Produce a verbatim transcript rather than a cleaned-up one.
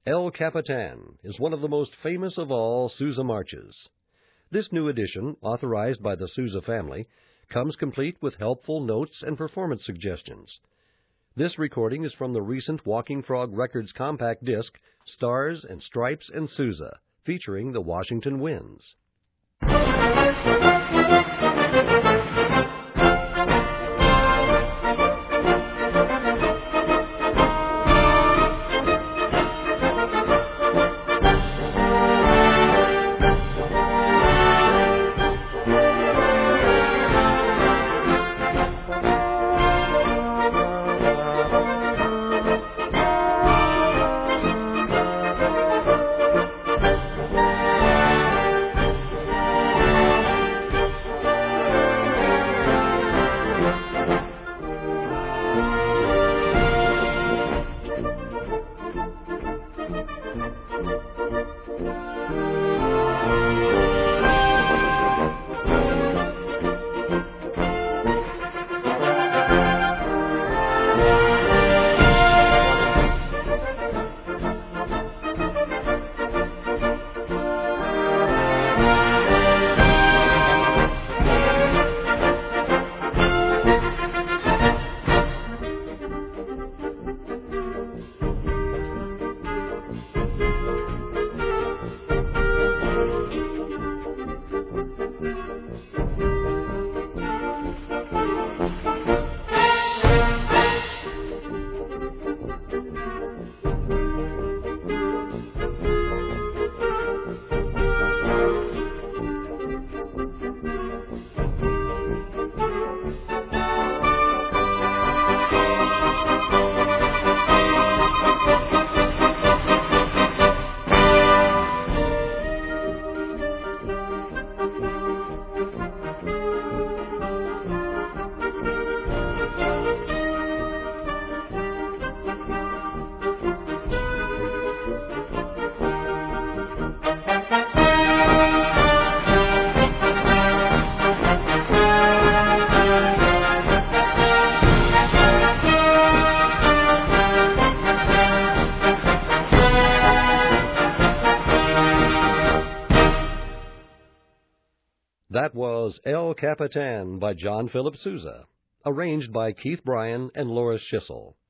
El Capitan is one of the most famous of all Sousa marches. This new edition, authorized by the Sousa family, comes complete with helpful notes and performance suggestions. This recording is from the recent Walking Frog Records compact disc, Stars and Stripes and Sousa, featuring the Washington Winds. That was El Capitan by John Philip Sousa, arranged by Keith Bryan and Loris Schissel.